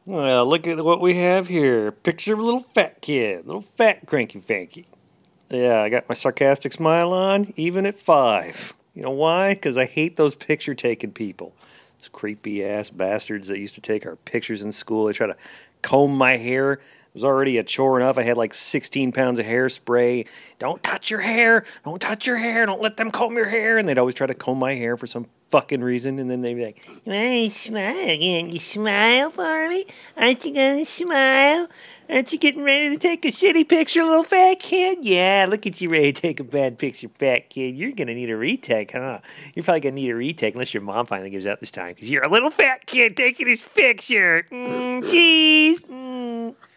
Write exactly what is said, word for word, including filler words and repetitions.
Well, look at what we have here. Picture of a little fat kid, little fat cranky fanky. Yeah, I got my sarcastic smile on, even at five. You know why? Because I hate those picture taking people. Those creepy ass bastards that used to take our pictures in school. They try to comb my hair. It was already a chore enough. I had like sixteen pounds of hairspray. Don't touch your hair. Don't touch your hair. Don't let them comb your hair. And they'd always try to comb my hair for some fucking reason. And then they'd be like, "Hey, smile again. You smile for me? Aren't you gonna smile? Aren't you getting ready to take a shitty picture, little fat kid? Yeah, look at you ready to take a bad picture, fat kid. You're gonna need a retake, huh? You're probably gonna need a retake unless your mom finally gives out this time because you're a little fat kid taking his picture. Mm, jeez. Mm."